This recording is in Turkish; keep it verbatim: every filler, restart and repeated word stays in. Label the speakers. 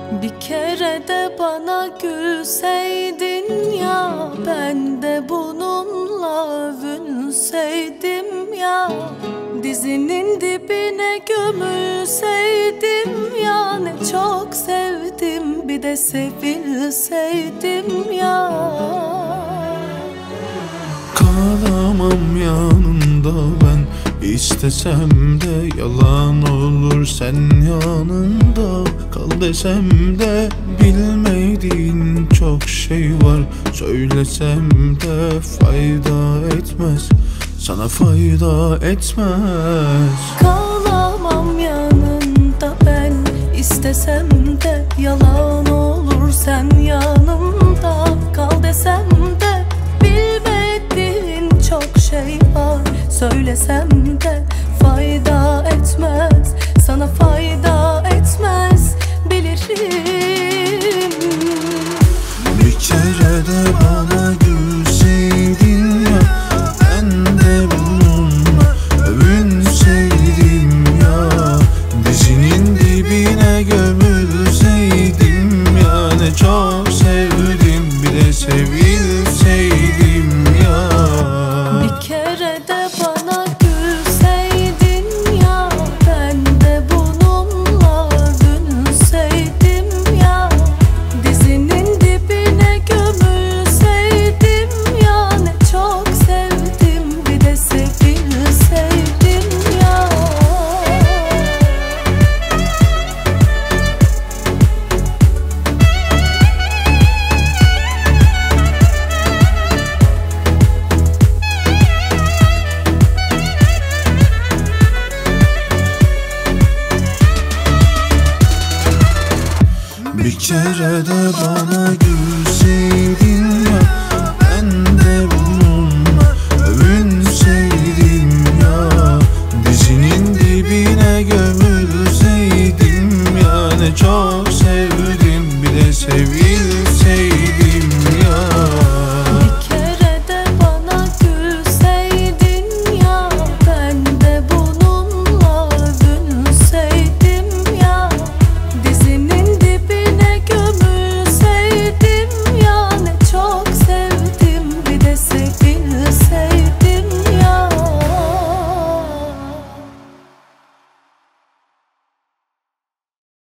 Speaker 1: Bir kere de bana gülseydin ya, ben de bununla övünseydim ya. Dizinin dibine gömülseydim ya, ne çok sevdim bir de sevilseydim ya.
Speaker 2: Kalamam yanında ben, İstesem de yalan olur sen yanında. Kal desem de bilmediğin çok şey var. Söylesem de fayda etmez, sana fayda etmez.
Speaker 1: Kalamam yanında ben, istesem de yalan olur sen yanımda. Kal desem de bilmediğin çok şey var. Söylesem de fayda etmez, sana fayda etmez, bilirim.
Speaker 2: Bir kere de bana gülseydin ya, ben de bununla övünseydim ya. Dizinin dibine gömülseydim ya, ne çok sevdim bir de sevilseydim ya.
Speaker 1: Bir kere de bana gülseydin ya, ben de bununla övünseydim ya. Dizinin dibine gömülseydim ya, ne çok sevdim bir de sevilseydim ya.
Speaker 2: Bir kere de bana gülseydin ya,